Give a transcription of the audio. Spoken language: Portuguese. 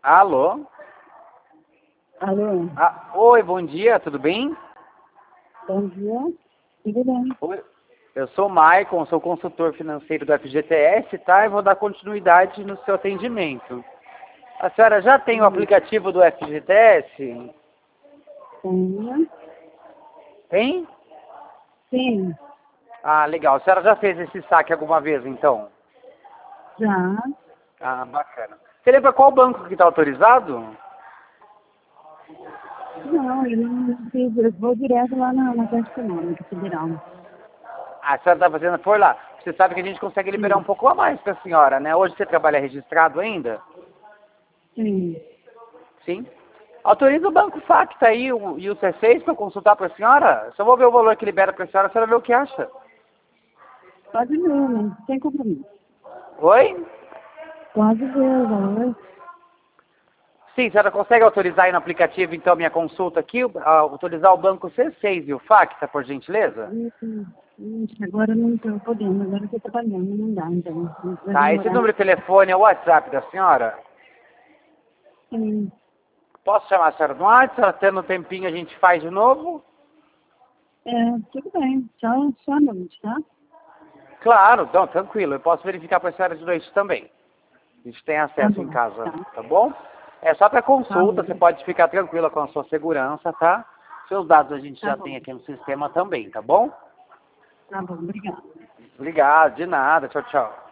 Alô? Alô, Oi, bom dia, tudo bem? bom dia. Tudo bem? Oi, eu sou o Maicon, sou consultor financeiro do FGTS, tá? E vou dar continuidade no seu atendimento. A senhora já tem o Sim. aplicativo do FGTS? Tenho. Tem? Sim, Ah, legal. A senhora já fez esse saque alguma vez, então? já. Ah, bacana. Você lembra qual banco que está autorizado? Não, eu não fiz, eu vou direto lá na Caixa Econômica Federal. Ah, a senhora está fazendo por lá. Você sabe que a gente consegue liberar um Sim, pouco a mais para a senhora, né? Hoje você trabalha registrado ainda? sim. Sim. Autoriza o Banco Facta aí e o C6 para consultar para a senhora. Só vou ver o valor que libera para a senhora vê o que acha. Pode ver, né? Sem compromisso. Oi? Pode ver o valor. Sim, a senhora consegue autorizar aí no aplicativo, então, minha consulta aqui, autorizar o Banco C6 e o Facta, por gentileza? Agora eu não estou podendo, agora eu estou trabalhando, não dá, então. Vai Tá, esse demorar. número de telefone é o WhatsApp da senhora? Sim. Posso chamar a senhora no WhatsApp? Tendo um tempinho a gente faz de novo? É, tudo bem. Só à noite, tá? Claro, não, tranquilo. Eu posso verificar para a senhora de noite também. A gente tem Tá acesso em bom. casa, Tá. tá bom? É só para Tá consulta, bom. você pode ficar tranquila com a sua segurança, tá? Seus dados a gente Tá já bom. tem aqui no sistema também, tá bom? Tá bom. Obrigada. Obrigado, de nada. Tchau, tchau.